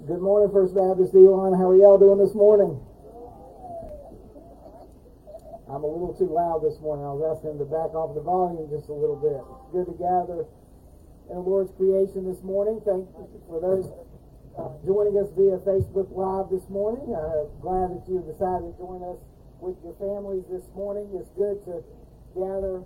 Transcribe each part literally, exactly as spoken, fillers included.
Good morning, First Baptist Elon. How are y'all doing this morning? I'm a little too loud this morning. I was asking them to back off the volume just a little bit. It's good to gather in the Lord's creation this morning. Thank you for those uh, joining us via Facebook Live this morning. Uh, glad that you decided to join us with your families this morning. It's good to gather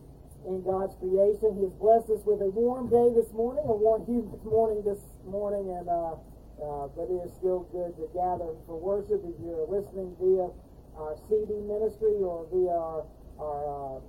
in God's creation. He has blessed us with a warm day this morning, a warm humid morning this morning, and uh, uh, but it is still good to gather for worship. If you're listening via our C D ministry or via our our,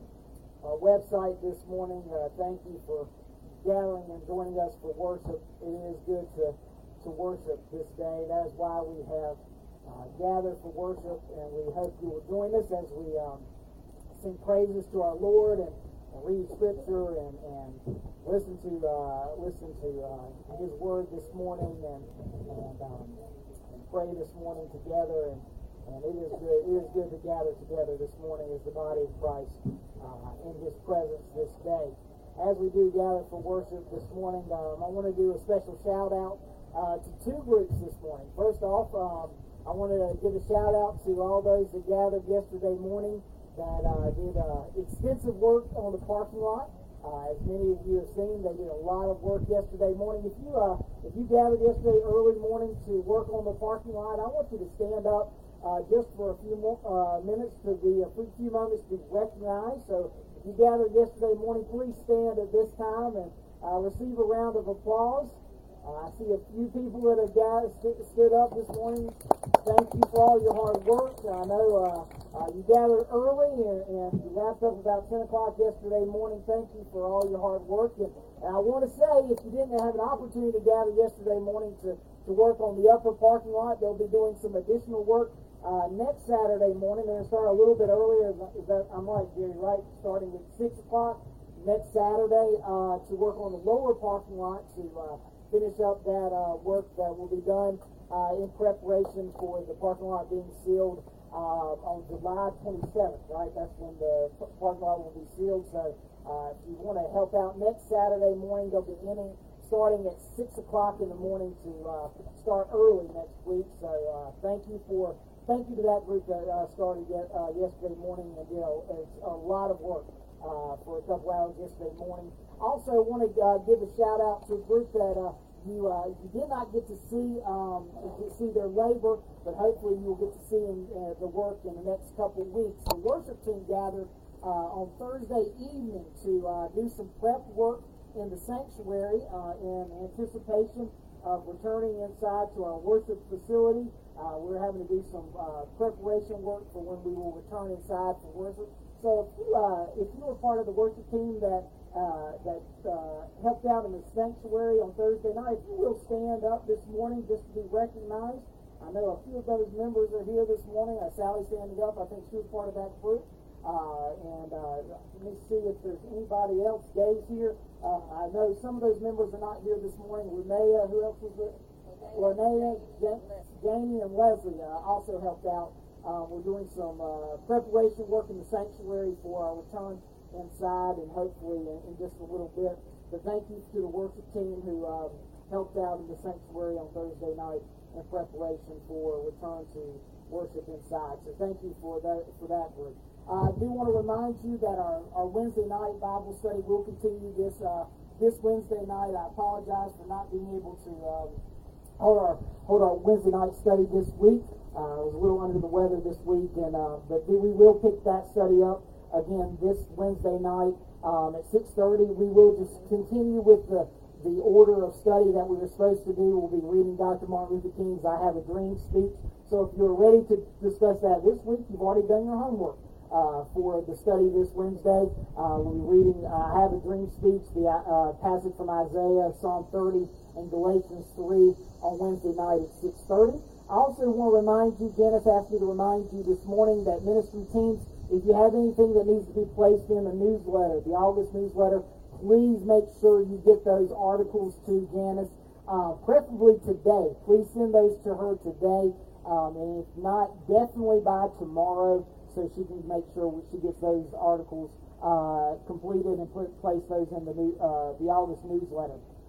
uh, our website this morning, uh, thank you for gathering and joining us for worship. It is good to to worship this day. That is why we have uh, gathered for worship, and we hope you will join us as we um, sing praises to our Lord and And read Scripture and, and listen to uh, listen to uh, His Word this morning and and, um, and pray this morning together. And, and it is good. It is good to gather together this morning as the body of Christ uh, in His presence this day. As we do gather for worship this morning, um, I want to do a special shout out uh, to two groups this morning. First off, um, I want to give a shout out to all those that gathered yesterday morning that uh, did uh, extensive work on the parking lot. Uh, as many of you have seen, they did a lot of work yesterday morning. If you uh, if you gathered yesterday early morning to work on the parking lot, I want you to stand up uh, just for a few more, uh, minutes to be a few moments to be recognized. So if you gathered yesterday morning, please stand at this time and uh, receive a round of applause. Uh, I see a few people that have got, st- stood up this morning. Thank you for all your hard work. I know uh, uh, you gathered early and, and you wrapped up about ten o'clock yesterday morning. Thank you for all your hard work. And, and I want to say, if you didn't have an opportunity to gather yesterday morning to, to work on the upper parking lot, they'll be doing some additional work uh, next Saturday morning. They're going to start a little bit earlier. Is that, I'm right, Jerry, right? Starting at six o'clock next Saturday uh, to work on the lower parking lot to uh, finish up that uh, work that will be done uh, in preparation for the parking lot being sealed uh, on July twenty-seventh, right? That's when the parking lot will be sealed. So uh, if you want to help out next Saturday morning, they'll be in starting at six o'clock in the morning to uh, start early next week. So uh, thank you for thank you to that group that uh, started yet, uh, yesterday morning and did a, a lot of work uh, for a couple hours yesterday morning. Also, want to uh, give a shout out to a group that uh, you uh, you did not get to see um, to see their labor, but hopefully you'll get to see in, uh, the work in the next couple of weeks. The worship team gathered uh, on Thursday evening to uh, do some prep work in the sanctuary uh, in anticipation of returning inside to our worship facility. Uh, we're having to do some uh, preparation work for when we will return inside for worship. So if you uh, if you were part of the worship team that Uh, that uh, helped out in the sanctuary on Thursday night, if you will stand up this morning just to be recognized. I know a few of those members are here this morning. Uh, Sally standing up, I think she was part of that group. Uh, and uh, let me see if there's anybody else. Gabe's here. Uh, I know some of those members are not here this morning. Renee, who else was it? Renee, Jamie, and Leslie uh, also helped out. Uh, we're doing some uh, preparation work in the sanctuary for our return inside, and hopefully in, in just a little bit. But thank you to the worship team who um, helped out in the sanctuary on Thursday night in preparation for return to worship inside. So thank you for that for that group. Uh, I do want to remind you that our, our Wednesday night Bible study will continue this uh, this Wednesday night. I apologize for not being able to um, hold our hold our Wednesday night study this week. Uh, I was a little under the weather this week, and uh, but we will pick that study up again this Wednesday night um, at six thirty. We will just continue with the, the order of study that we were supposed to do. We'll be reading Doctor Martin Luther King's I Have a Dream speech. So if you're ready to discuss that this week, you've already done your homework uh, for the study this Wednesday. Uh, we'll be reading uh, I Have a Dream speech, the uh, passage from Isaiah, Psalm thirty, and Galatians three on Wednesday night at six thirty. I also want to remind you, Janice asked me to remind you this morning that ministry teams, if you have anything that needs to be placed in the newsletter, the August newsletter, please make sure you get those articles to Janice, uh, preferably today. Please send those to her today, um, and if not, definitely by tomorrow, so she can make sure she gets those articles uh, completed and put place those in the new, uh, the August newsletter.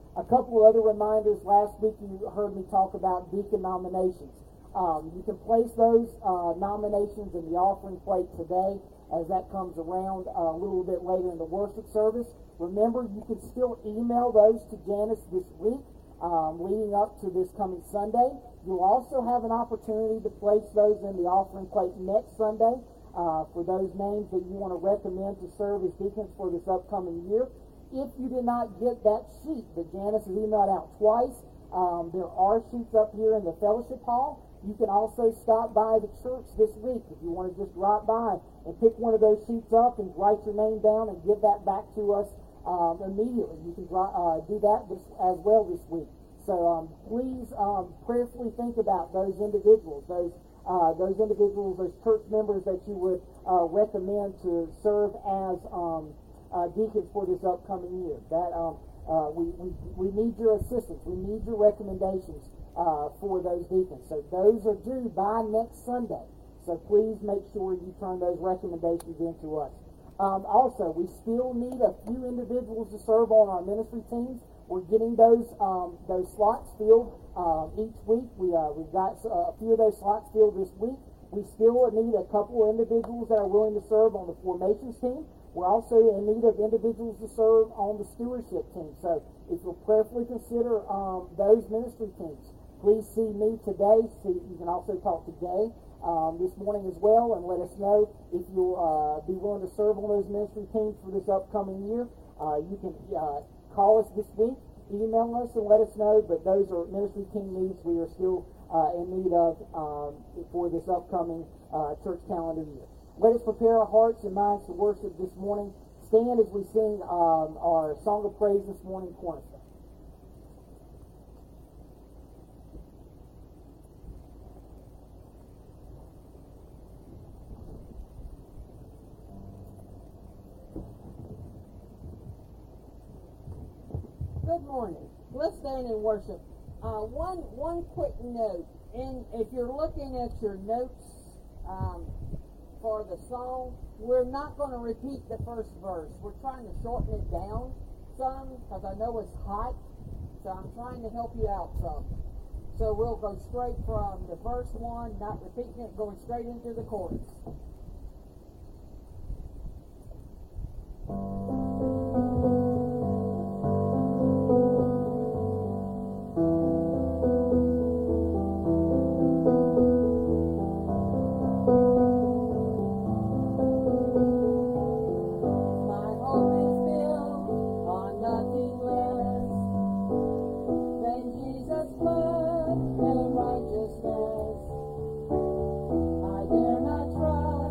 A couple of other reminders. Last week you heard me talk about deacon nominations. Um, you can place those uh, nominations in the offering plate today as that comes around uh, a little bit later in the worship service. Remember, you can still email those to Janice this week, um, leading up to this coming Sunday. You'll also have an opportunity to place those in the offering plate next Sunday uh, for those names that you want to recommend to serve as deacons for this upcoming year. If you did not get that sheet that Janice has emailed out twice, um, there are sheets up here in the fellowship hall. You can also stop by the church this week if you want to just drop by and pick one of those sheets up and write your name down and give that back to us um, immediately. You can uh, do that this, as well this week. So um, please um, prayerfully think about those individuals, those uh, those individuals, those church members that you would uh, recommend to serve as um, uh, deacons for this upcoming year. That um, uh, we, we we need your assistance. We need your recommendations Uh, for those deacons. So those are due by next Sunday. So please make sure you turn those recommendations in to us. Um, also, we still need a few individuals to serve on our ministry teams. We're getting those um, those slots filled um, each week. We uh, we've got a few of those slots filled this week. We still need a couple of individuals that are willing to serve on the formations team. We're also in need of individuals to serve on the stewardship team. So if you'll prayerfully consider um, those ministry teams, please see me today. See, you can also talk to Jay um, this morning as well, and let us know if you'll uh, be willing to serve on those ministry teams for this upcoming year. Uh, you can uh, call us this week, email us, and let us know. But those are ministry team needs we are still uh, in need of um, for this upcoming uh, church calendar year. Let us prepare our hearts and minds to worship this morning. Stand as we sing um, our song of praise this morning, Cornerstone. Good morning. Let's stand and worship. Uh, one one quick note. And if you're looking at your notes um, for the song, we're not going to repeat the first verse. We're trying to shorten it down some because I know it's hot. So I'm trying to help you out some. So we'll go straight from the verse one, not repeating it, going straight into the chorus. I dare not trust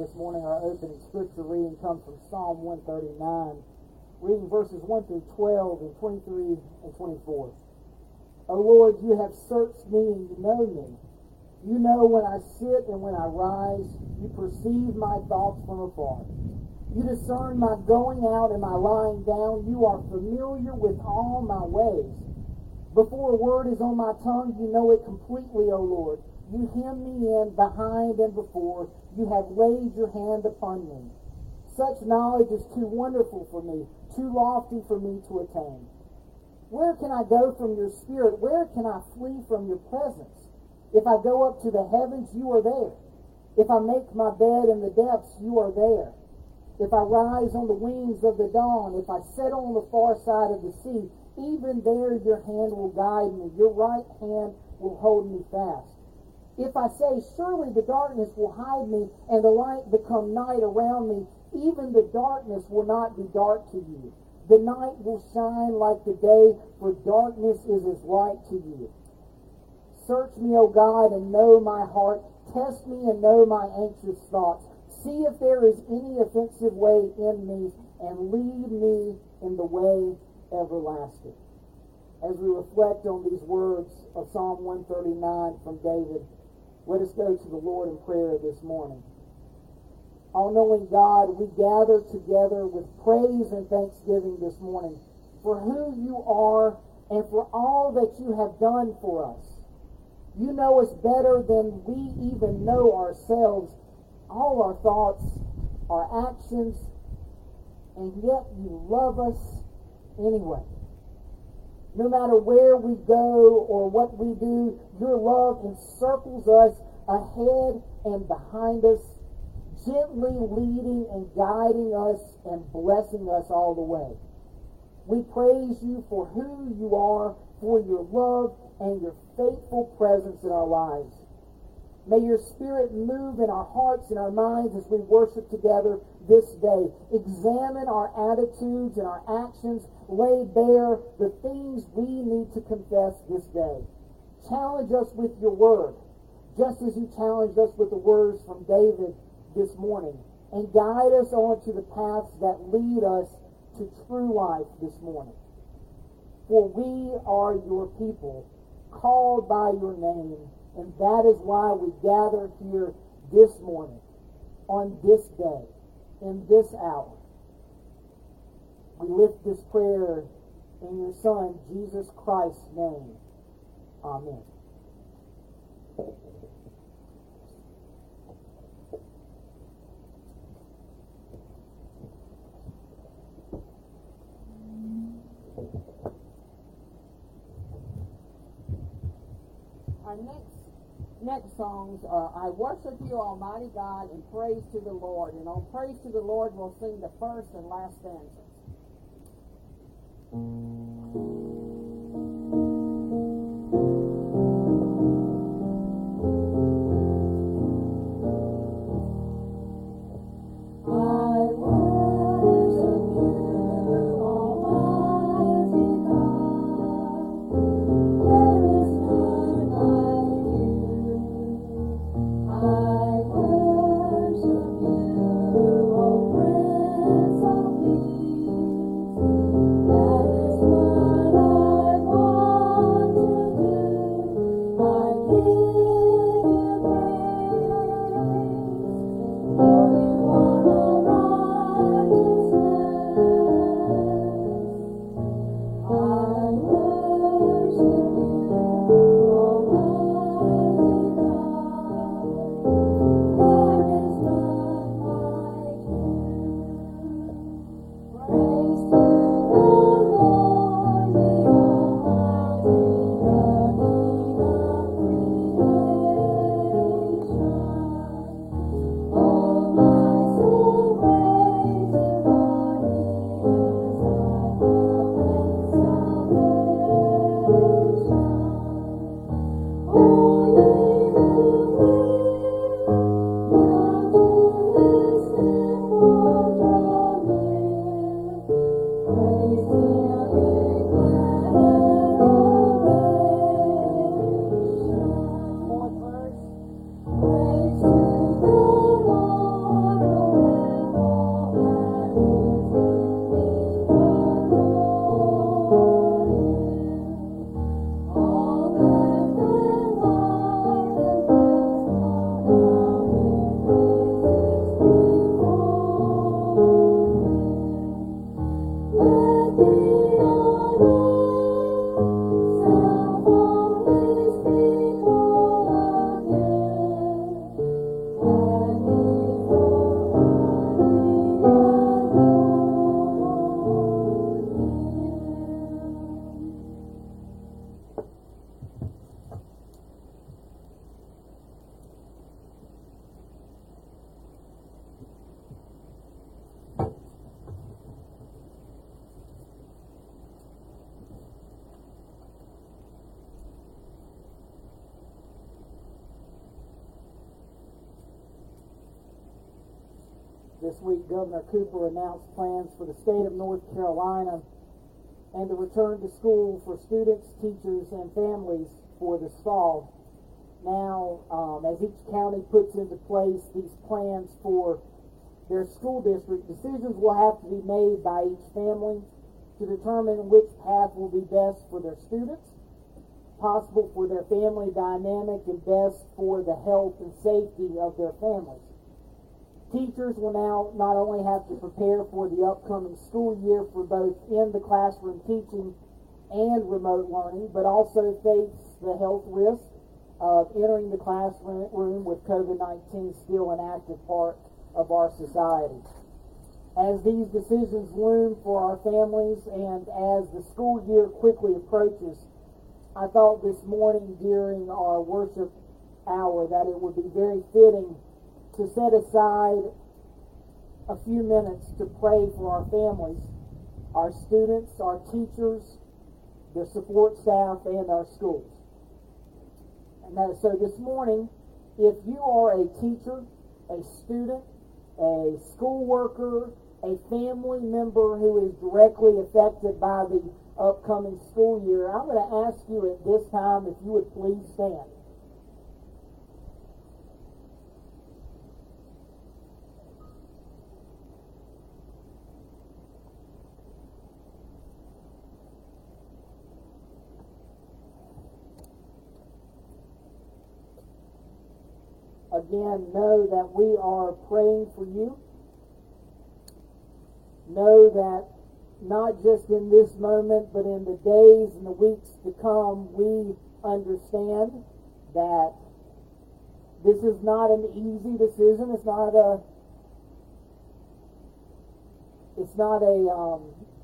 this morning, our opening scripture reading comes from Psalm one thirty-nine, reading verses one through twelve and twenty-three and twenty-four. O Lord, you have searched me and you know me. You know when I sit and when I rise. You perceive my thoughts from afar. You discern my going out and my lying down. You are familiar with all my ways. Before a word is on my tongue, you know it completely, O Lord. You hem me in behind and before. You have laid your hand upon me. Such knowledge is too wonderful for me, too lofty for me to attain. Where can I go from your spirit? Where can I flee from your presence? If I go up to the heavens, you are there. If I make my bed in the depths, you are there. If I rise on the wings of the dawn, if I settle on the far side of the sea, even there your hand will guide me. Your right hand will hold me fast. If I say, surely the darkness will hide me, and the light become night around me, even the darkness will not be dark to you. The night will shine like the day, for darkness is as light to you. Search me, O God, and know my heart. Test me and know my anxious thoughts. See if there is any offensive way in me, and lead me in the way everlasting. As we reflect on these words of Psalm one thirty-nine from David, let us go to the Lord in prayer this morning. All-knowing God, we gather together with praise and thanksgiving this morning for who you are and for all that you have done for us. You know us better than we even know ourselves, all our thoughts, our actions, and yet you love us anyway. No matter where we go or what we do, your love encircles us ahead and behind us, gently leading and guiding us and blessing us all the way. We praise you for who you are, for your love and your faithful presence in our lives. May your Spirit move in our hearts and our minds as we worship together this day. Examine our attitudes and our actions. Lay bare the things we need to confess this day. Challenge us with your word, just as you challenged us with the words from David this morning. And guide us onto the paths that lead us to true life this morning. For we are your people, called by your name, and that is why we gather here this morning, on this day, in this hour. We lift this prayer in your Son, Jesus Christ's name. Amen. Our next next songs are I Worship You, Almighty God, and Praise to the Lord. And on Praise to the Lord, we'll sing the first and last stanzas. That is what This week, Governor Cooper announced plans for the state of North Carolina and the return to school for students, teachers, and families for this fall. Now, um, as each county puts into place these plans for their school district, decisions will have to be made by each family to determine which path will be best for their students, possible for their family dynamic, and best for the health and safety of their families. Teachers will now not only have to prepare for the upcoming school year for both in the classroom teaching and remote learning, but also face the health risk of entering the classroom with COVID nineteen still an active part of our society. As these decisions loom for our families and as the school year quickly approaches, I thought this morning during our worship hour that it would be very fitting to set aside a few minutes to pray for our families, our students, our teachers, the support staff, and our schools. And that, so this morning, if you are a teacher, a student, a school worker, a family member who is directly affected by the upcoming school year, I'm going to ask you at this time if you would please stand. Again, know that we are praying for you. Know that not just in this moment, but in the days and the weeks to come, we understand that this is not an easy decision. It's not a, it's not a, um,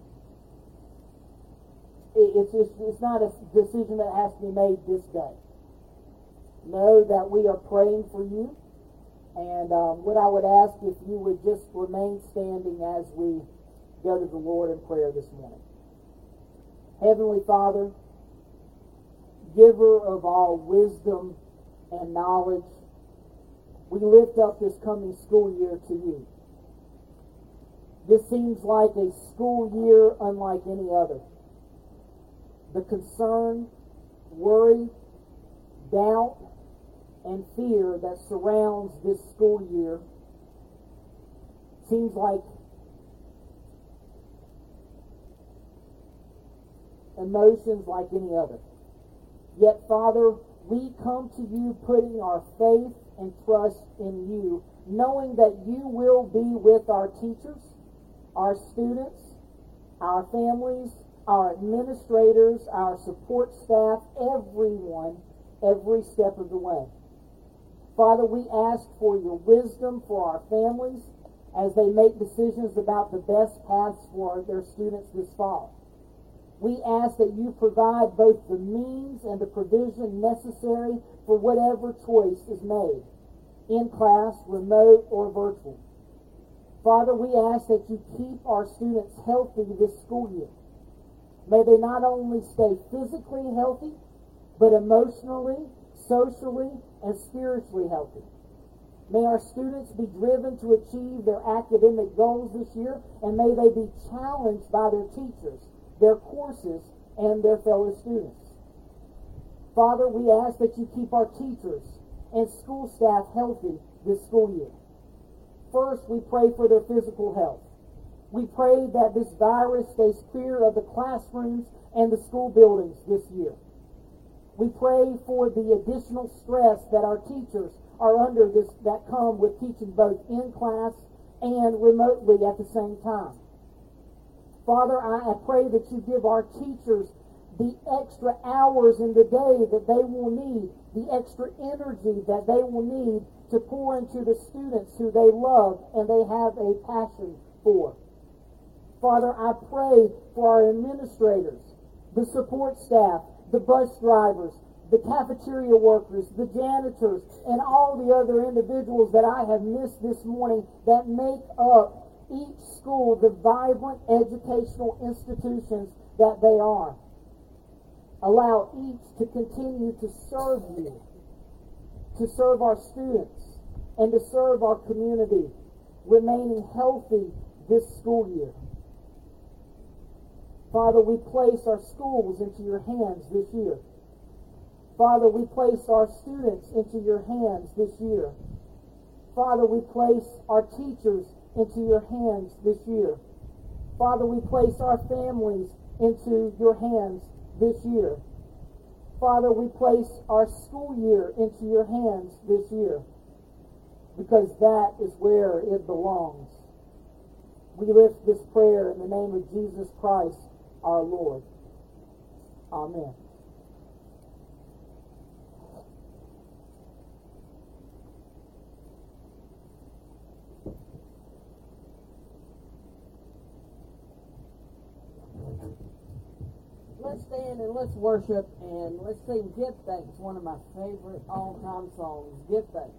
it, it's just, it's not a decision that has to be made this day. Know that we are praying for you, and um, what I would ask if you would just remain standing as we go to the Lord in prayer this morning. Heavenly Father, giver of all wisdom and knowledge, we lift up this coming school year to you. This seems like a school year unlike any other. The concern, worry, doubt, and fear that surrounds this school year seems like emotions like any other. Yet, Father, we come to you putting our faith and trust in you, knowing that you will be with our teachers, our students, our families, our administrators, our support staff, everyone, every step of the way. Father, we ask for your wisdom for our families as they make decisions about the best paths for their students this fall. We ask that you provide both the means and the provision necessary for whatever choice is made, in class, remote, or virtual. Father, we ask that you keep our students healthy this school year. May they not only stay physically healthy, but emotionally, socially, and spiritually healthy. May our students be driven to achieve their academic goals this year, and may they be challenged by their teachers, their courses, and their fellow students. Father, we ask that you keep our teachers and school staff healthy this school year. First, we pray for their physical health. We pray that this virus stays clear of the classrooms and the school buildings this year. We pray for the additional stress that our teachers are under this, that come with teaching both in class and remotely at the same time. Father, I, I pray that you give our teachers the extra hours in the day that they will need, the extra energy that they will need to pour into the students who they love and they have a passion for. Father, I pray for our administrators, the support staff, the bus drivers, the cafeteria workers, the janitors, and all the other individuals that I have missed this morning that make up each school the vibrant educational institutions that they are. Allow each to continue to serve you, to serve our students, and to serve our community. remaining healthy this school year. Father, we place our schools into your hands this year. Father, we place our students into your hands this year. Father, we place our teachers into your hands this year. Father, we place our families into your hands this year. Father, we place our school year into your hands this year, because that is where it belongs. We lift this prayer in the name of Jesus Christ, our Lord. Amen. Let's stand and let's worship and let's sing Give Thanks, one of my favorite all-time songs, Give Thanks.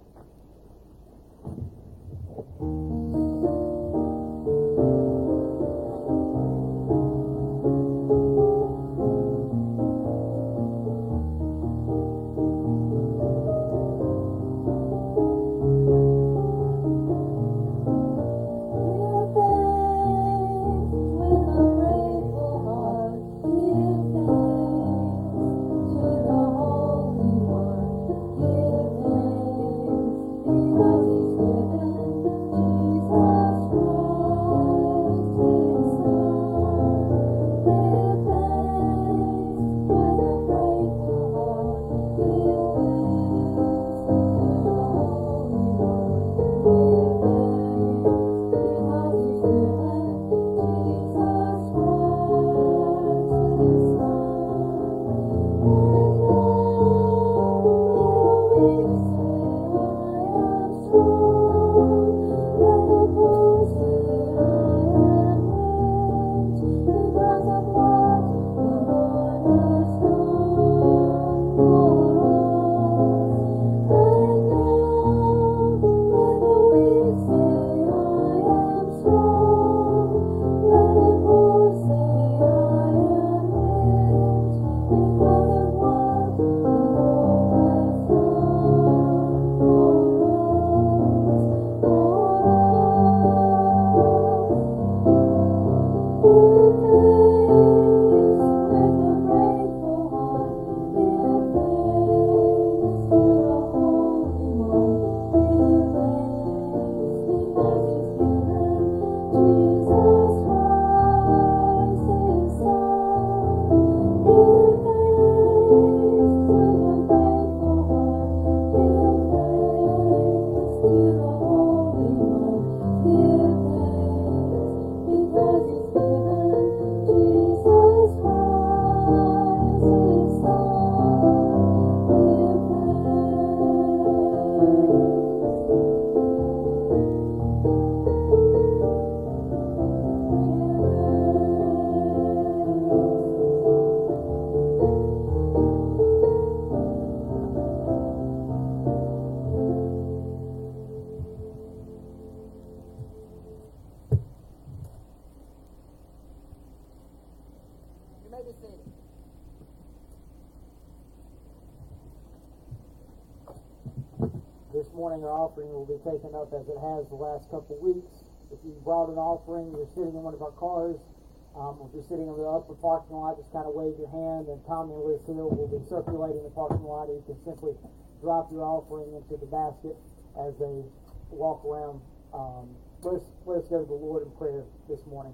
This morning our offering will be taken up as it has the last couple of weeks. If you brought an offering, you're sitting in one of our cars. Um, if you're sitting in the upper parking lot, just kind of wave your hand, and Tommy and Liz Hill will be circulating the parking lot. You can simply drop your offering into the basket as they walk around. Um, let's, let's go to the Lord in prayer this morning.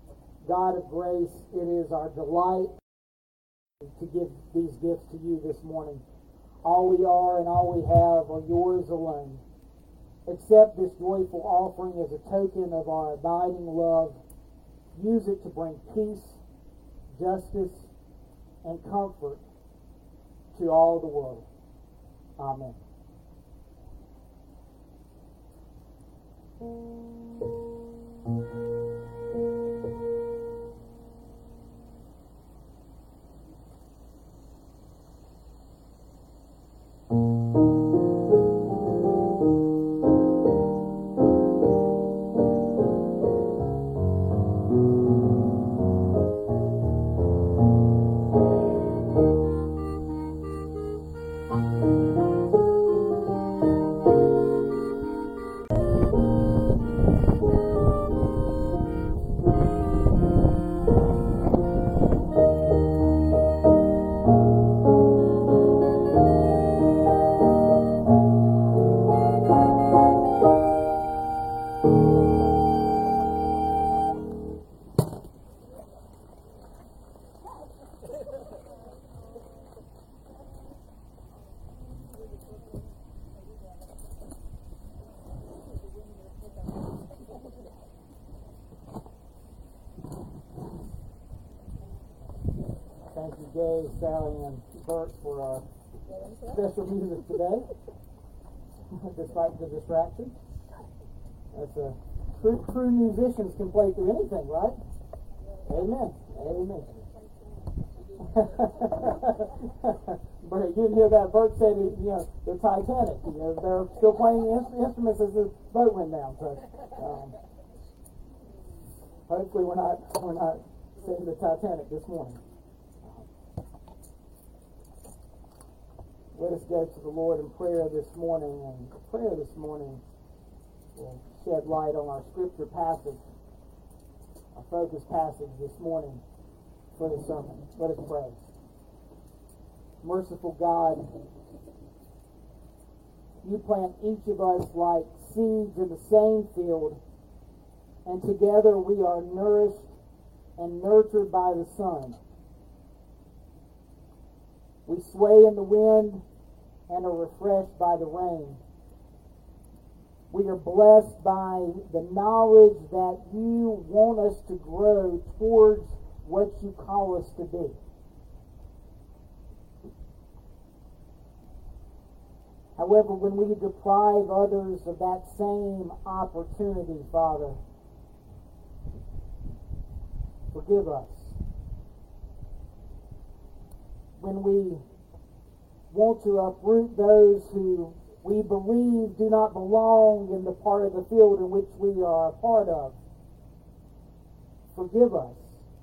God of grace, it is our delight to give these gifts to you this morning. All we are and all we have are yours alone. Accept this joyful offering as a token of our abiding love. Use it to bring peace, justice, and comfort to all the world. Amen. Thank you, Gay, Sally, and Bert for our special music today, despite the distraction. That's a true, true musicians can play through anything, right? Amen. Amen. But you didn't hear that. Bert said, you know, the Titanic. You know, they're still playing the instruments as the boat went down. So, um, hopefully, we're not we're not singing the Titanic this morning. Let us go to the Lord in prayer this morning, and prayer this morning will shed light on our scripture passage, our focus passage this morning for the sermon. Let us pray. Merciful God, you plant each of us like seeds in the same field, and together we are nourished and nurtured by the sun. We sway in the wind and are refreshed by the rain. We are blessed by the knowledge that you want us to grow towards what you call us to be. However, when we deprive others of that same opportunity, Father, forgive us. When we want to uproot those who we believe do not belong in the part of the field in which we are a part of, forgive us.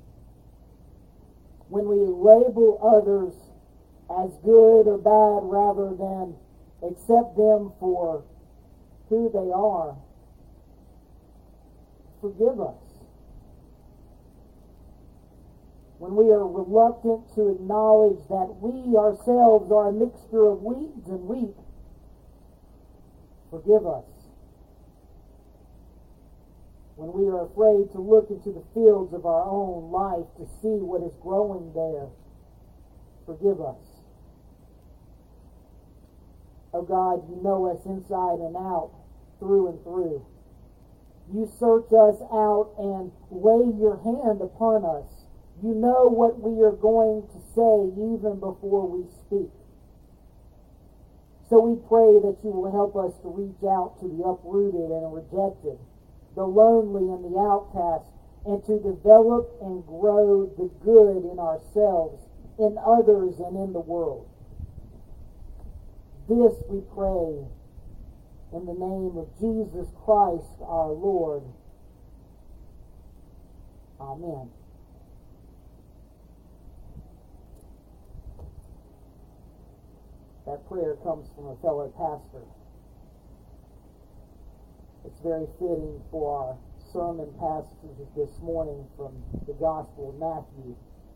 When we label others as good or bad rather than accept them for who they are, forgive us. When we are reluctant to acknowledge that we ourselves are a mixture of weeds and wheat, forgive us. When we are afraid to look into the fields of our own life to see what is growing there, forgive us. Oh God, you know us inside and out, through and through. You search us out and lay your hand upon us. You know what we are going to say even before we speak. So we pray that you will help us to reach out to the uprooted and rejected, the lonely and the outcast, and to develop and grow the good in ourselves, in others, and in the world. This we pray in the name of Jesus Christ our Lord. Amen. That prayer comes from a fellow pastor. It's very fitting for our sermon passage this morning from the Gospel of Matthew.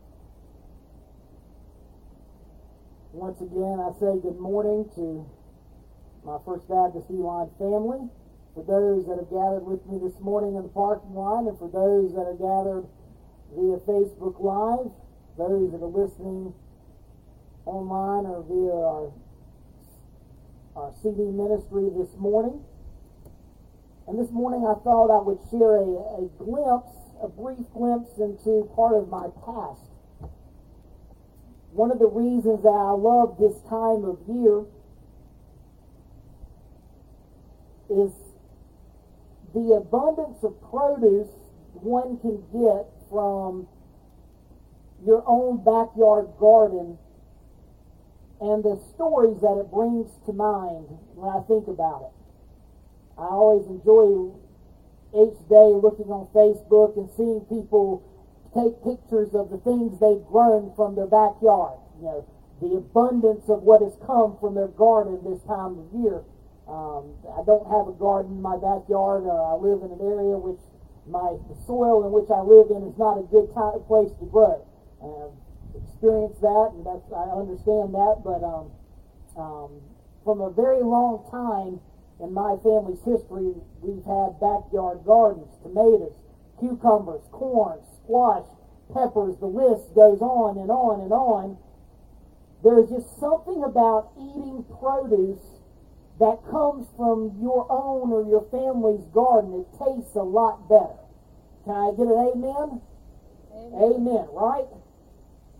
Once again, I say good morning to my First Baptist Elon family, for those that have gathered with me this morning in the parking lot, and for those that are gathered via Facebook Live, those that are listening online or via our, our C D ministry this morning. And this morning I thought I would share a, a glimpse, a brief glimpse into part of my past. One of the reasons that I love this time of year is the abundance of produce one can get from your own backyard garden and the stories that it brings to mind when I think about it. I always enjoy each day looking on Facebook and seeing people take pictures of the things they've grown from their backyard. You know, the abundance of what has come from their garden this time of year. Um, I don't have a garden in my backyard. Or I live in an area which my the soil in which I live in is not a good time, place to grow. I've experienced that, and that's, I understand that. But um, um, from a very long time in my family's history, we've had backyard gardens, tomatoes, cucumbers, corn, squash, peppers. The list goes on and on and on. There's just something about eating produce that comes from your own or your family's garden. It tastes a lot better. Can I get an amen? Amen, amen, right?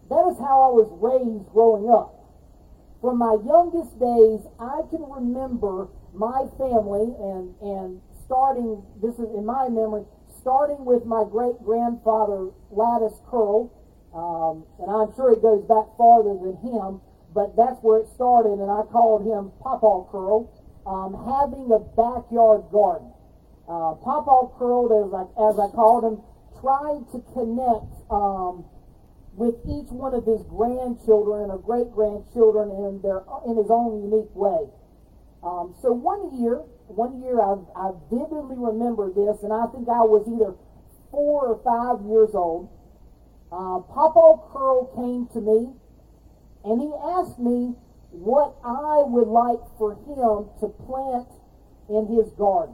That is how I was raised growing up. From my youngest days, I can remember my family and, and starting, this is in my memory, starting with my great-grandfather, Lattice Curl, um, and I'm sure it goes back farther than him, but that's where it started, and I called him Pawpaw Curl, um, having a backyard garden. Uh, Pawpaw Curl, as I, as I called him, tried to connect um, with each one of his grandchildren or great-grandchildren in their in his own unique way. Um, so one year, one year I, I vividly remember this, and I think I was either four or five years old. Uh, Pawpaw Curl came to me, and he asked me what I would like for him to plant in his garden.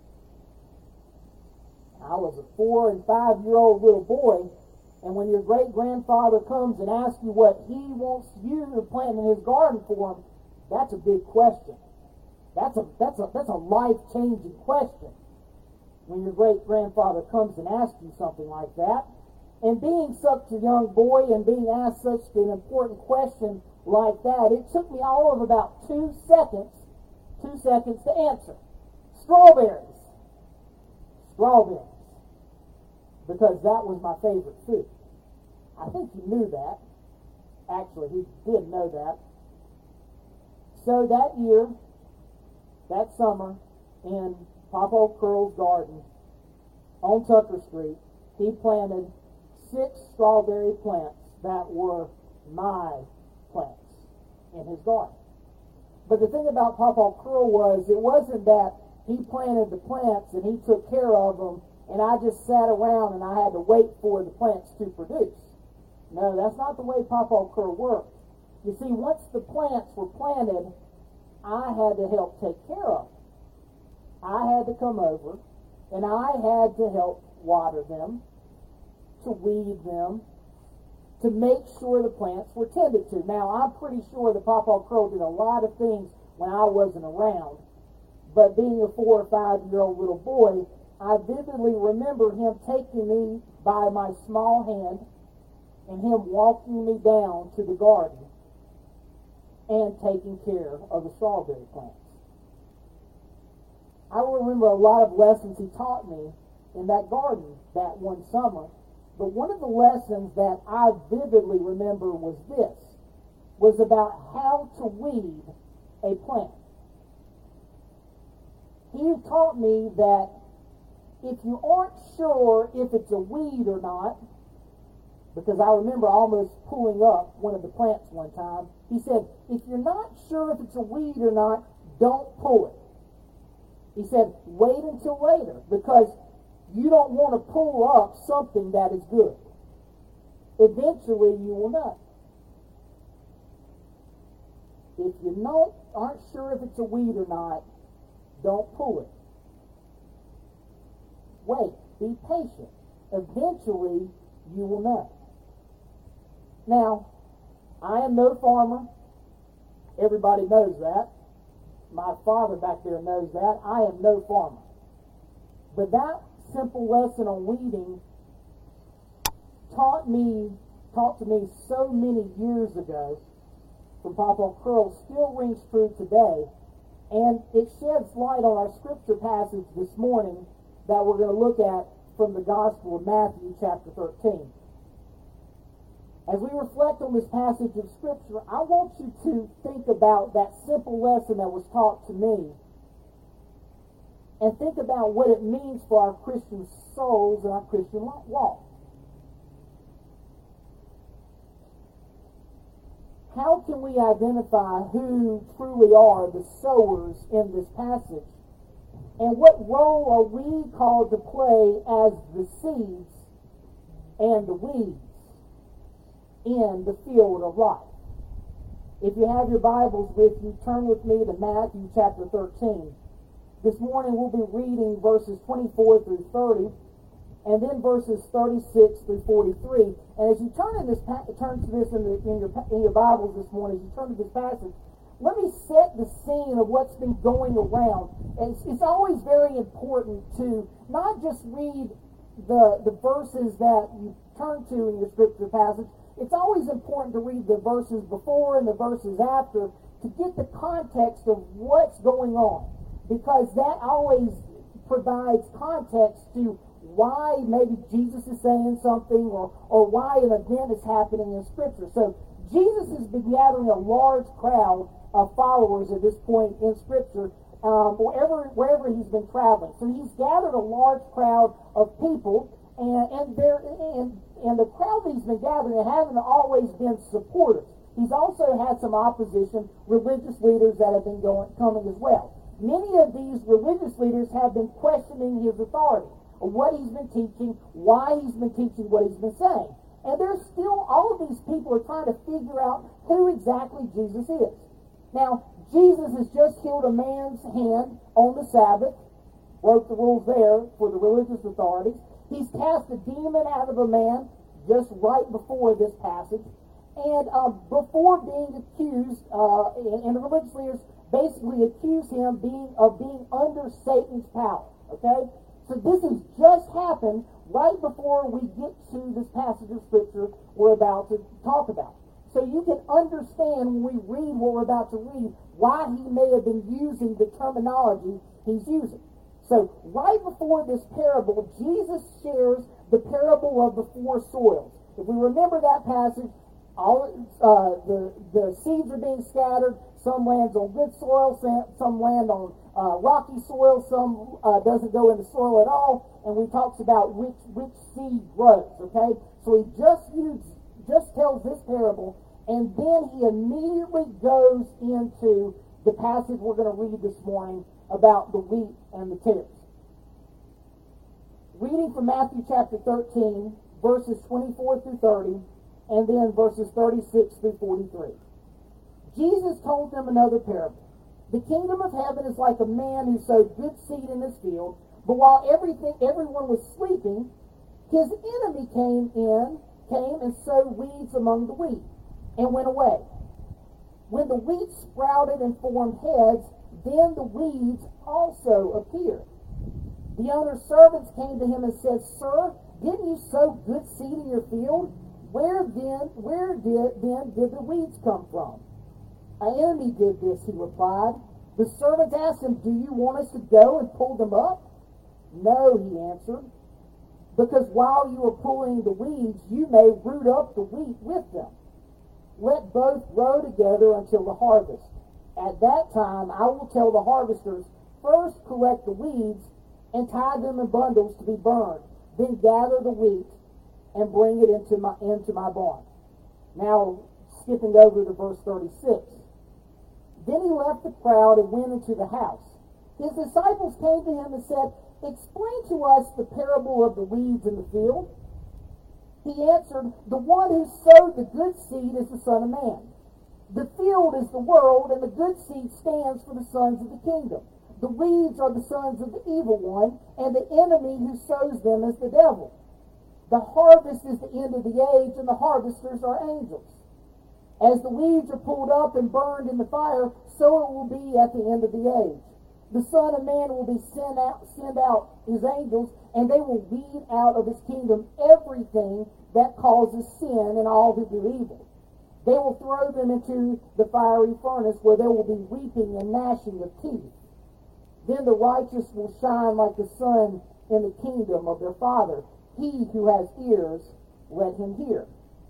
I was a four and five-year-old little boy, and when your great-grandfather comes and asks you what he wants you to plant in his garden for him, that's a big question. That's a that's a that's a life-changing question when your great-grandfather comes and asks you something like that. And being such a young boy and being asked such an important question like that, it took me all of about two seconds, two seconds to answer. Strawberries. Strawberries. Because that was my favorite food. I think he knew that. Actually, he did know that. So that year, that summer, in Pawpaw Curl's garden on Tucker Street, he planted six strawberry plants that were my plants in his garden. But the thing about Pawpaw Curl was, it wasn't that he planted the plants and he took care of them and I just sat around and I had to wait for the plants to produce. No, that's not the way Pawpaw Curl worked. You see, once the plants were planted, I had to help take care of them. I had to come over and I had to help water them, to weed them, to make sure the plants were tended to. Now, I'm pretty sure that Pawpaw Curl did a lot of things when I wasn't around, but being a four or five-year-old little boy, I vividly remember him taking me by my small hand and him walking me down to the garden and taking care of the strawberry plants. I remember a lot of lessons he taught me in that garden that one summer. But one of the lessons that I vividly remember was this, was about how to weed a plant. He taught me that if you aren't sure if it's a weed or not, because I remember almost pulling up one of the plants one time, he said, if you're not sure if it's a weed or not, don't pull it. He said, wait until later, because you don't want to pull up something that is good. Eventually, you will know. If you not, aren't sure if it's a weed or not, don't pull it. Wait. Be patient. Eventually, you will know. Now, I am no farmer. Everybody knows that. My father back there knows that. I am no farmer. But that simple lesson on weeding taught me, taught to me so many years ago from Pawpaw Curl still rings true today, and it sheds light on our scripture passage this morning that we're going to look at from the Gospel of Matthew chapter thirteen. As we reflect on this passage of scripture, I want you to think about that simple lesson that was taught to me and think about what it means for our Christian souls and our Christian walk. How can we identify who truly are the sowers in this passage? And what role are we called to play as the seeds and the weeds in the field of life? If you have your Bibles with you, turn with me to Matthew chapter thirteen. This morning we'll be reading verses twenty-four through thirty, and then verses thirty-six through forty-three. And as you turn in this turn to this in, the, in your in your Bibles this morning, as you turn to this passage, let me set the scene of what's been going around. It's, it's always very important to not just read the the verses that you turn to in your scripture passage. it's always important to read the verses before and the verses after to get the context of what's going on, because that always provides context to why maybe Jesus is saying something, or, or why an event is happening in Scripture. So Jesus has been gathering a large crowd of followers at this point in Scripture, um, wherever, wherever he's been traveling. So he's gathered a large crowd of people, and, and, there, and, and the crowd that he's been gathering hasn't always been supportive. He's also had some opposition, religious leaders that have been going, coming as well. Many of these religious leaders have been questioning his authority, what he's been teaching, why he's been teaching what he's been saying. And there's still, all of these people are trying to figure out who exactly Jesus is. Now, Jesus has just healed a man's hand on the Sabbath, broke the rules there for the religious authorities. He's cast a demon out of a man just right before this passage. And uh, before being accused, uh, and the religious leaders basically accuse him being of being under Satan's power. Okay? So this has just happened right before we get to this passage of Scripture we're about to talk about. So you can understand when we read what we're about to read why he may have been using the terminology he's using. So right before this parable, Jesus shares the parable of the four soils. If we remember that passage, all uh, the, the seeds are being scattered. Some lands on good soil, some land on uh, rocky soil, some uh, doesn't go in the soil at all, and we talks about which which seed grows, okay? So he just used, just tells this parable, and then he immediately goes into the passage we're going to read this morning about the wheat and the tares. Reading from Matthew chapter thirteen, verses twenty-four through thirty, and then verses thirty-six through forty-three. Jesus told them another parable. The kingdom of heaven is like a man who sowed good seed in his field, but while everything, everyone was sleeping, his enemy came in, came and sowed weeds among the wheat, and went away. When the wheat sprouted and formed heads, then the weeds also appeared. The owner's servants came to him and said, "Sir, didn't you sow good seed in your field? Where then, where did then did the weeds come from?" "An enemy did this," he replied. The servants asked him, "Do you want us to go and pull them up?" "No," he answered, "because while you are pulling the weeds, you may root up the wheat with them. Let both grow together until the harvest. At that time I will tell the harvesters, first collect the weeds and tie them in bundles to be burned, then gather the wheat and bring it into my into my barn." Now, skipping over to verse thirty-six. Then he left the crowd and went into the house. His disciples came to him and said, "Explain to us the parable of the weeds in the field." He answered, "The one who sowed the good seed is the Son of Man. The field is the world, and the good seed stands for the sons of the kingdom. The weeds are the sons of the evil one, and the enemy who sows them is the devil. The harvest is the end of the age, and the harvesters are angels. As the weeds are pulled up and burned in the fire, so it will be at the end of the age. The Son of Man will be sent out, send out his angels, and they will weed out of his kingdom everything that causes sin and all who do evil. They will throw them into the fiery furnace, where there will be weeping and gnashing of teeth. Then the righteous will shine like the sun in the kingdom of their Father. He who has ears, let him hear."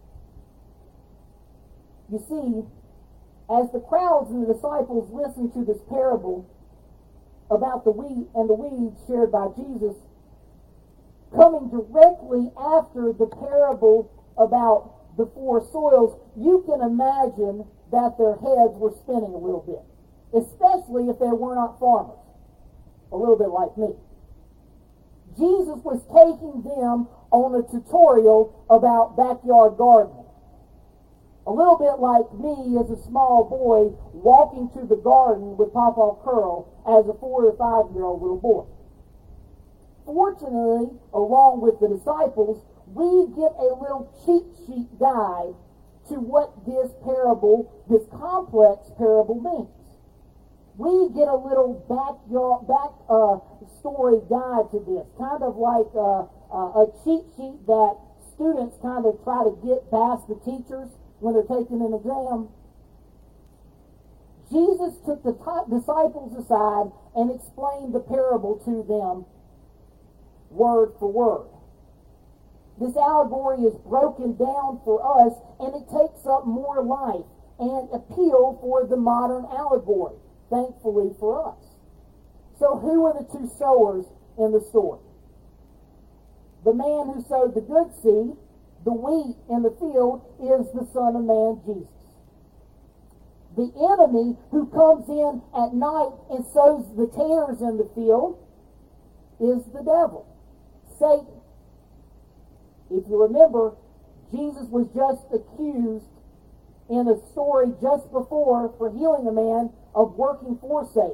You see, as the crowds and the disciples listened to this parable about the wheat and the weeds shared by Jesus, coming directly after the parable about the four soils, you can imagine that their heads were spinning a little bit, especially if they were not farmers, a little bit like me. Jesus was taking them on a tutorial about backyard gardening. A little bit like me as a small boy walking to the garden with Papa Curl as a four or five-year-old little boy. Fortunately, along with the disciples, we get a little cheat sheet guide to what this parable, this complex parable means. We get a little backyard, back uh, story guide to this, kind of like uh, uh, a cheat sheet that students kind of try to get past the teachers when they're taking an exam, Jesus took the t- disciples aside and explained the parable to them word for word. This allegory is broken down for us, and it takes up more life and appeal for the modern allegory, thankfully for us. So who are the two sowers in the story? The man who sowed the good seed, the wheat in the field, is the Son of Man, Jesus. The enemy who comes in at night and sows the tares in the field is the devil, Satan. If you remember, Jesus was just accused in a story just before for healing a man of working for Satan.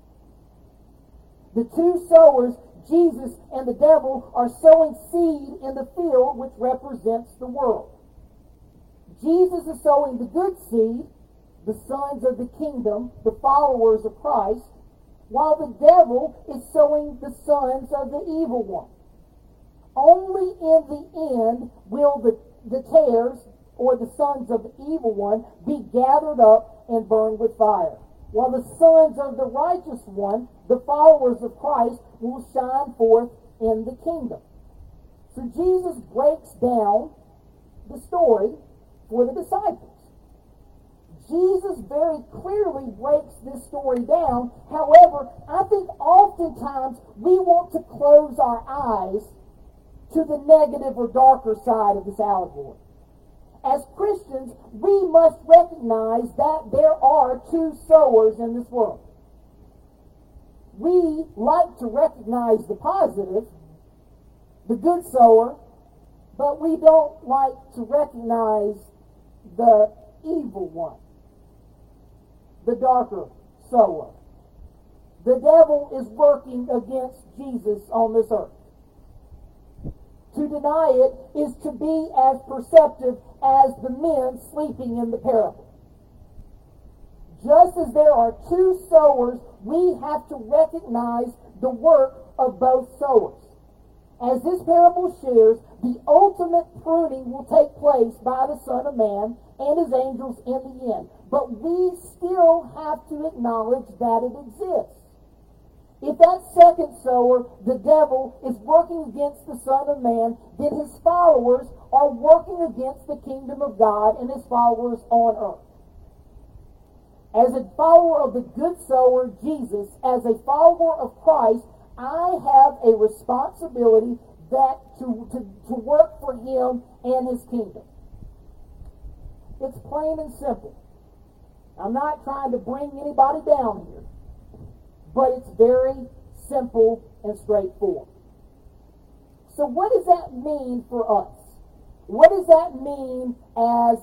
The two sowers, Jesus and the devil, are sowing seed in the field which represents the world. Jesus is sowing the good seed, the sons of the kingdom, the followers of Christ, while the devil is sowing the sons of the evil one. Only in the end will the, the tares, or the sons of the evil one, be gathered up and burned with fire, while the sons of the righteous one, the followers of Christ, will shine forth in the kingdom. So Jesus breaks down the story for the disciples. Jesus very clearly breaks this story down. However, I think oftentimes we want to close our eyes to the negative or darker side of this allegory. As Christians, we must recognize that there are two sowers in this world. We like to recognize the positive, the good sower, but we don't like to recognize the evil one, the darker sower. The devil is working against Jesus on this earth. To deny it is to be as perceptive as the men sleeping in the parable. Just as there are two sowers, we have to recognize the work of both sowers. As this parable shares, the ultimate pruning will take place by the Son of Man and his angels in the end. But we still have to acknowledge that it exists. If that second sower, the devil, is working against the Son of Man, then his followers are working against the kingdom of God and his followers on earth. As a follower of the good sower, Jesus, as a follower of Christ, I have a responsibility that to, to, to work for him and his kingdom. It's plain and simple. I'm not trying to bring anybody down here, but it's very simple and straightforward. So what does that mean for us? What does that mean as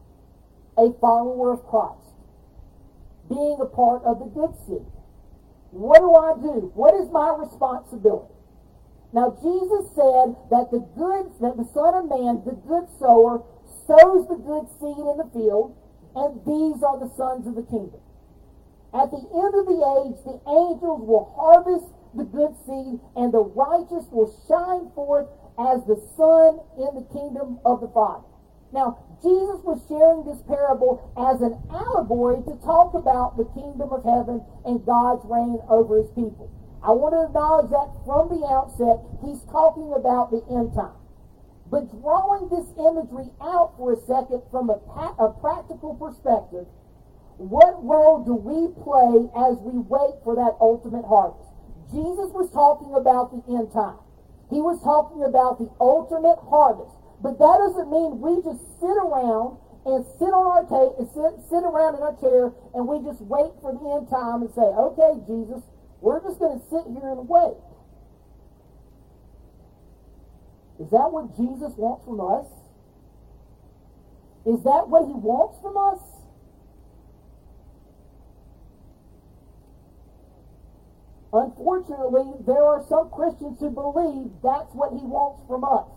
a follower of Christ? Being a part of the good seed. What do I do? What is my responsibility? Now Jesus said that the good, that the Son of Man, the good sower, sows the good seed in the field, and these are the sons of the kingdom. At the end of the age, the angels will harvest the good seed, and the righteous will shine forth as the sun in the kingdom of the Father. Now, Jesus was sharing this parable as an allegory to talk about the kingdom of heaven and God's reign over his people. I want to acknowledge that from the outset, he's talking about the end time. But drawing this imagery out for a second from a, a practical perspective, what role do we play as we wait for that ultimate harvest? Jesus was talking about the end time. He was talking about the ultimate harvest. But that doesn't mean we just sit around and sit on our ta- and sit, sit around in our chair and we just wait for the end time and say, okay, Jesus, we're just going to sit here and wait. Is that what Jesus wants from us? Is that what he wants from us? Unfortunately, there are some Christians who believe that's what he wants from us.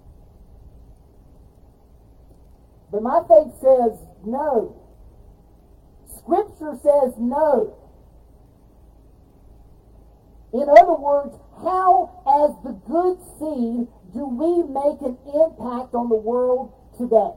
But my faith says no. Scripture says no. In other words, how, as the good seed, do we make an impact on the world today?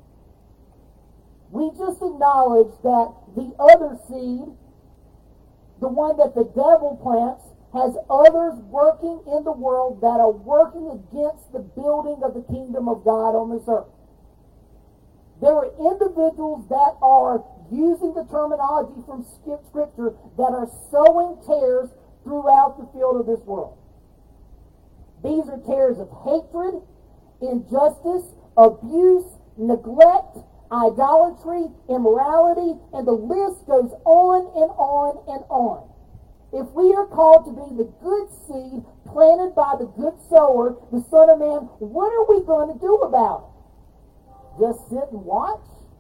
We just acknowledge that the other seed, the one that the devil plants, has others working in the world that are working against the building of the kingdom of God on this earth. There are individuals that are using the terminology from Scripture that are sowing tares throughout the field of this world. These are tares of hatred, injustice, abuse, neglect, idolatry, immorality, and the list goes on and on and on. If we are called to be the good seed planted by the good sower, the Son of Man, what are we going to do about it? Just sit and watch?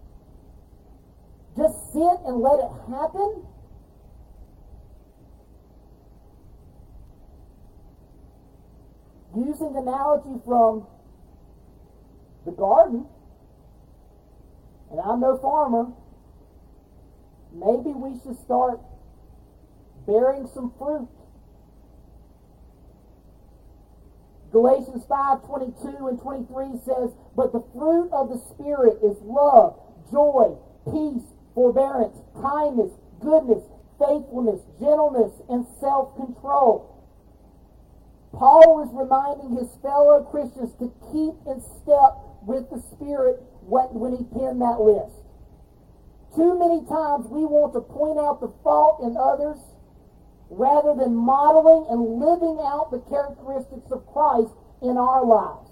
Just sit and let it happen? Using the analogy from the garden, and I'm no farmer, maybe we should start bearing some fruit. Galatians five twenty-two and twenty-three says, "But the fruit of the Spirit is love, joy, peace, forbearance, kindness, goodness, faithfulness, gentleness, and self-control." Paul was reminding his fellow Christians to keep in step with the Spirit when he penned that list. Too many times we want to point out the fault in others rather than modeling and living out the characteristics of Christ in our lives.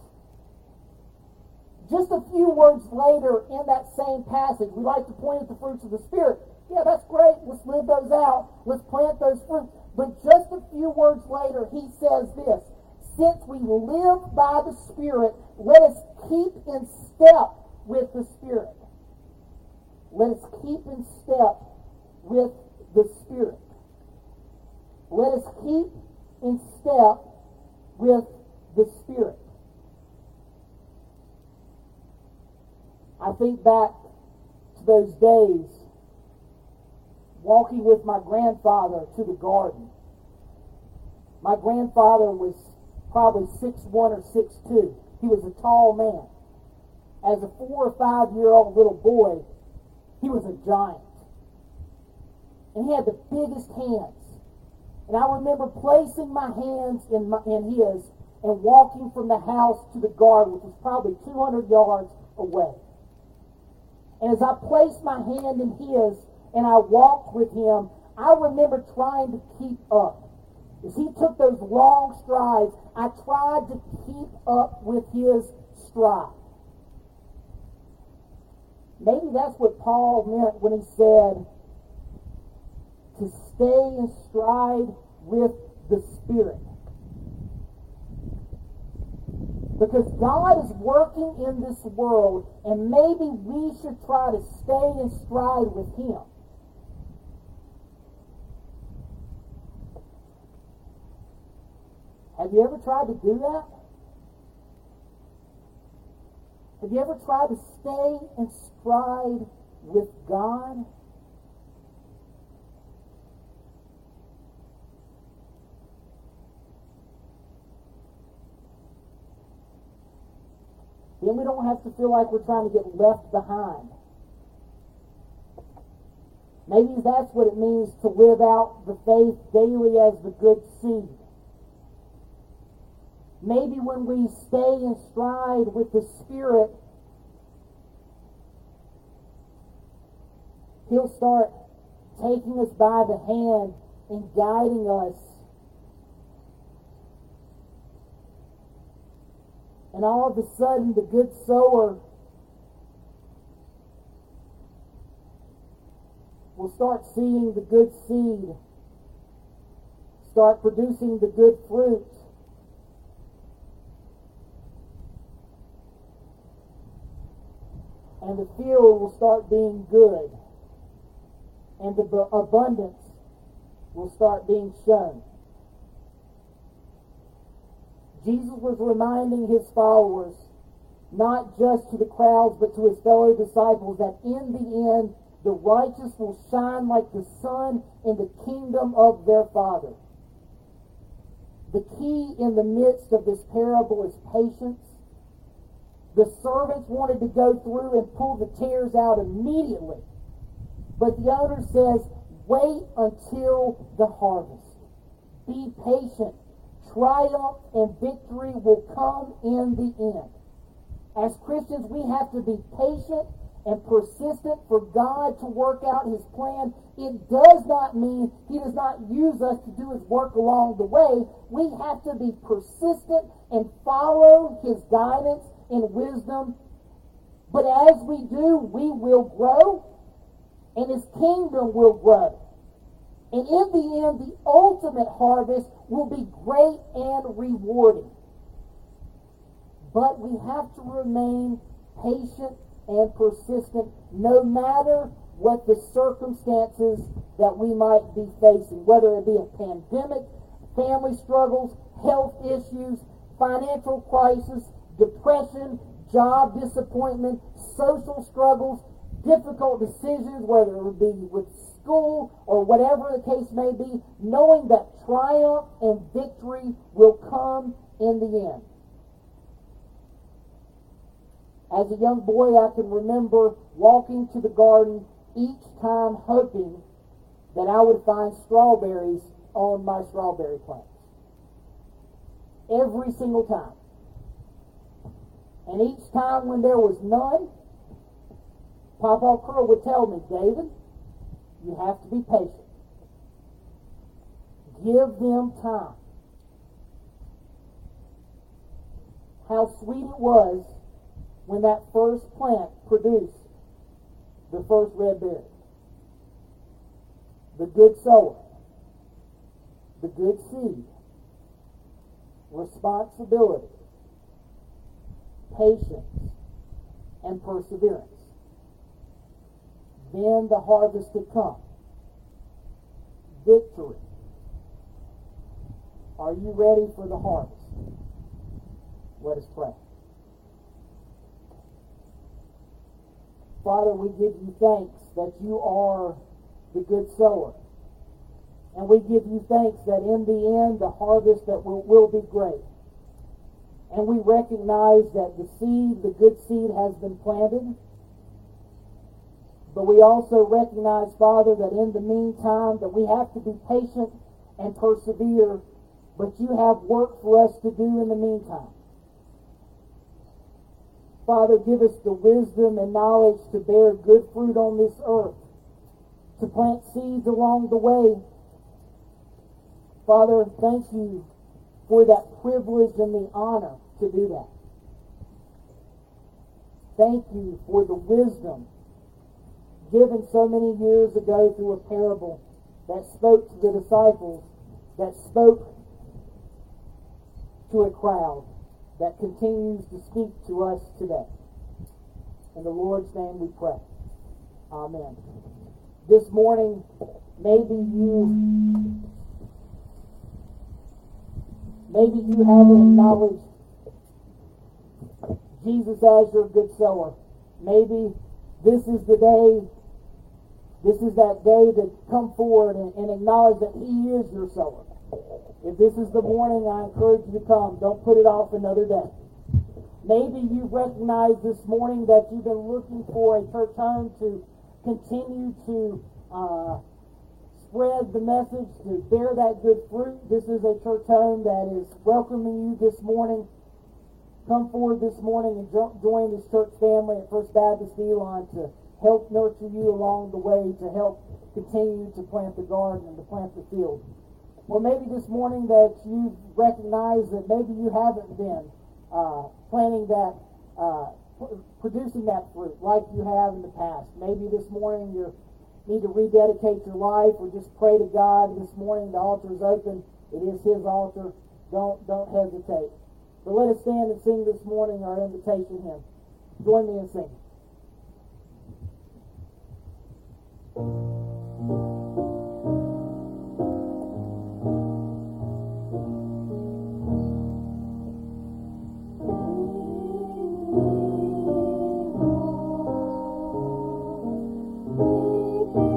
Just a few words later in that same passage, we like to point at the fruits of the Spirit. Yeah, that's great. Let's live those out. Let's plant those fruits. But just a few words later, he says this: "Since we live by the Spirit, let us keep in step with the Spirit." Let us keep in step with the Spirit. Let us keep in step with the Spirit. I think back to those days walking with my grandfather to the garden. My grandfather was probably six one or six two. He was a tall man. As a four or five year old little boy, he was a giant. And he had the biggest hands. And I remember placing my hands in, my, in his and walking from the house to the garden, which was probably two hundred yards away. And as I placed my hand in his and I walked with him, I remember trying to keep up. As he took those long strides, I tried to keep up with his stride. Maybe that's what Paul meant when he said to stay in stride with the Spirit. Because God is working in this world, and maybe we should try to stay in stride with Him. Have you ever tried to do that? Have you ever tried to stay in stride with God? Then we don't have to feel like we're trying to get left behind. Maybe that's what it means to live out the faith daily as the good seed. Maybe when we stay in stride with the Spirit, He'll start taking us by the hand and guiding us. And all of a sudden, the good sower will start seeing the good seed, start producing the good fruit. And the field will start being good. And the b- abundance will start being shown. Jesus was reminding his followers, not just to the crowds, but to his fellow disciples, that in the end, the righteous will shine like the sun in the kingdom of their Father. The key in the midst of this parable is patience. The servants wanted to go through and pull the tares out immediately. But the owner says, wait until the harvest. Be patient. Triumph and victory will come in the end. As Christians, we have to be patient and persistent for God to work out His plan. It does not mean He does not use us to do His work along the way. We have to be persistent and follow His guidance and wisdom. But as we do, we will grow, and His kingdom will grow. And in the end, the ultimate harvest will be great and rewarding. But we have to remain patient and persistent no matter what the circumstances that we might be facing, whether it be a pandemic, family struggles, health issues, financial crisis, depression, job disappointment, social struggles, difficult decisions, whether it be with school or whatever the case may be, knowing that triumph and victory will come in the end. As a young boy, I can remember walking to the garden each time hoping that I would find strawberries on my strawberry plants. Every single time. And each time when there was none, Papa Curl would tell me, David, you have to be patient. Give them time. How sweet it was when that first plant produced the first red berry. The good sower. The good seed. Responsibility. Patience. And perseverance. Then the harvest to come. Victory. Are you ready for the harvest? Let us pray. Father, we give you thanks that you are the good sower. And we give you thanks that in the end the harvest that will, will be great. And we recognize that the seed, the good seed, has been planted. But we also recognize, Father, that in the meantime that we have to be patient and persevere, but you have work for us to do in the meantime. Father, give us the wisdom and knowledge to bear good fruit on this earth, to plant seeds along the way. Father, thank you for that privilege and the honor to do that. Thank you for the wisdom given so many years ago through a parable that spoke to the disciples, that spoke to a crowd, that continues to speak to us today. In the Lord's name we pray. Amen. This morning, maybe you maybe you haven't acknowledged Jesus as your good sower. Maybe this is the day, this is that day to come forward and, and acknowledge that He is your sower. If this is the morning, I encourage you to come. Don't put it off another day. Maybe you've recognized this morning that you've been looking for a church home to continue to uh, spread the message, to bear that good fruit. This is a church home that is welcoming you this morning. Come forward this morning and jo- join this church family at First Baptist Elon to help nurture you along the way, to help continue to plant the garden and to plant the field. Or maybe this morning that you recognize that maybe you haven't been uh, planting that, uh, pr- producing that fruit like you have in the past. Maybe this morning you need to rededicate your life or just pray to God. This morning the altar is open. It is His altar. Don't, don't hesitate. But let us stand and sing this morning our invitation hymn. Join me in singing.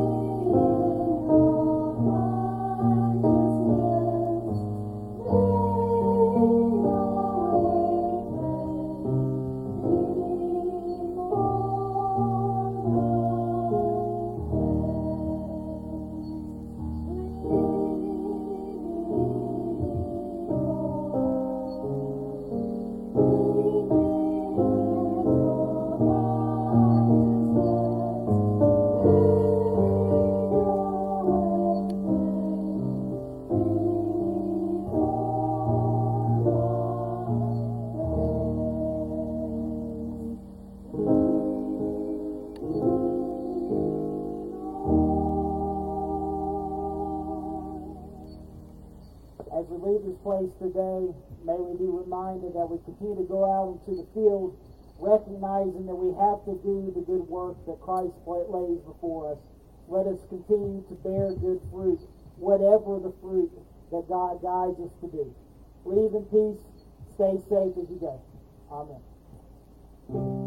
Thank you. place today, may we be reminded that we continue to go out into the field, recognizing that we have to do the good work that Christ lays before us. Let us continue to bear good fruit, whatever the fruit that God guides us to do. Leave in peace. Stay safe as you go. Amen.